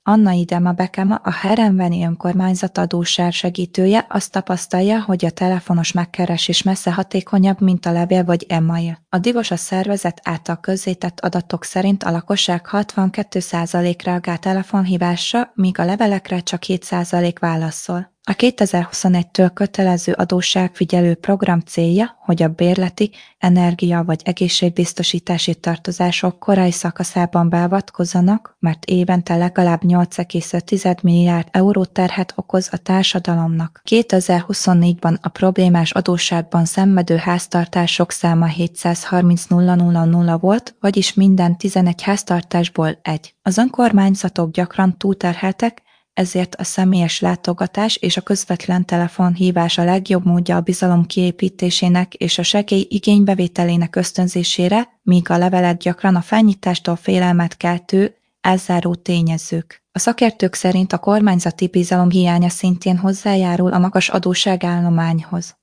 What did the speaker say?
Anna Idema Bekema, a Herrenveni önkormányzat adósság segítője azt tapasztalja, hogy a telefonos megkeresés messze hatékonyabb, mint a levél vagy e-mail. A Divos a szervezet által közzétett adatok szerint a lakosság 62% reagál telefonhívásra, míg a levelekre csak 7% válaszol. A 2021-től kötelező adósságfigyelő program célja, hogy a bérleti, energia vagy egészségbiztosítási tartozások korai szakaszában beavatkozzanak, mert évente legalább 8,5 milliárd euró terhet okoz a társadalomnak. 2024-ban a problémás adósságban szenvedő háztartások száma 730.000 volt, vagyis minden 11 háztartásból egy. Az önkormányzatok gyakran túlterheltek, ezért a személyes látogatás és a közvetlen telefonhívás a legjobb módja a bizalom kiépítésének és a segély igénybevételének ösztönzésére, míg a levelek gyakran a felnyitástól félelmet keltő, elzáró tényezők. A szakértők szerint a kormányzati bizalom hiánya szintén hozzájárul a magas adósságállományhoz.